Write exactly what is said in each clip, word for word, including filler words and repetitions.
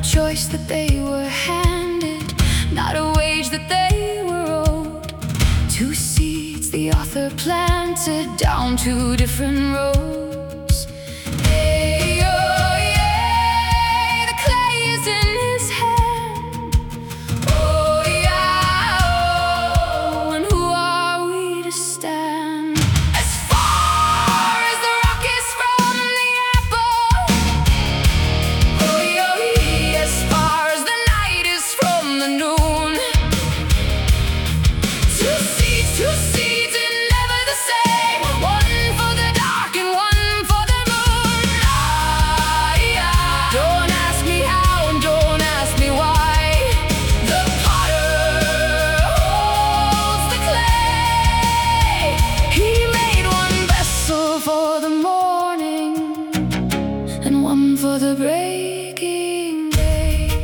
choice that they were handed, not a wage that they were owed. Two seeds the author planted down two different roads. Hey, oh, yeah, the clay is in his hand. Oh, yeah, oh, and who are we to stand? As far as the rock is from the apple, oh, yeah, as far as the night is from the noon. Two seeds, two seeds, and never the same. One for the dark and one for the moon. Ah, yeah. Don't ask me how and don't ask me why. The potter holds the clay. He made one vessel for the morning and one for the breaking day.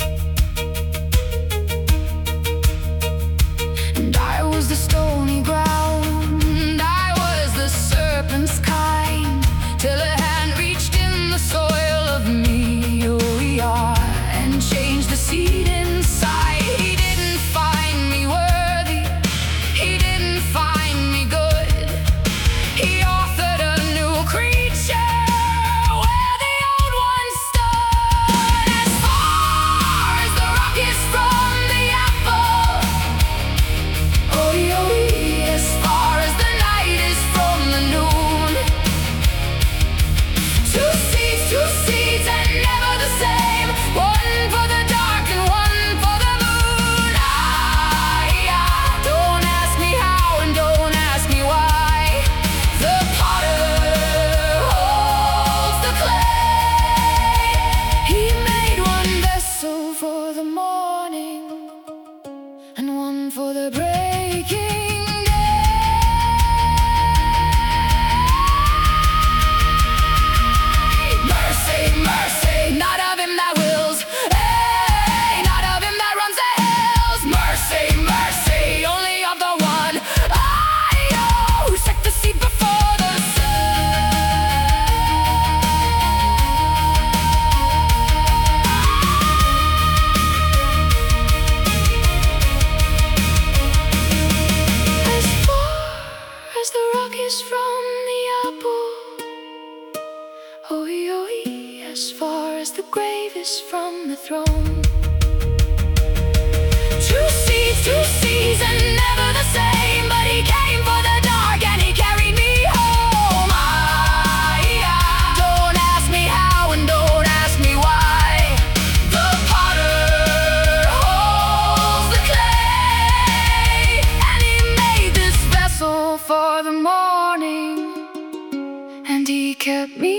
And I was the stony ground, I was the serpent's kind, till a hand reached in the soil of me, oh yeah, and changed the seed inside. He didn't find me worthy, he didn't find me good. He authored a new creature where the old one stood. As far as the rock is from the apple, oh, yeah, as far as the night is from the noon. Two seeds, two seeds, and never the same. One for the dark and one for the moon. Ah, yeah. Don't ask me how and don't ask me why. The potter holds the clay. He made one vessel for the morning and one for the breaking day. Mercy, mercy, not of him that wills, hey, not of him that runs the hills. Mercy, mercy, only of the one I know, who set the seed before the As far as the rock is from the apple, oh, yeah, as far as the grave is from the throne. Two seeds, two seeds, and never the same. But he came for the dark and he carried me home. Ah, yeah. Don't ask me how and don't ask me why. The potter holds the clay, and he made this vessel for the morning, and he kept me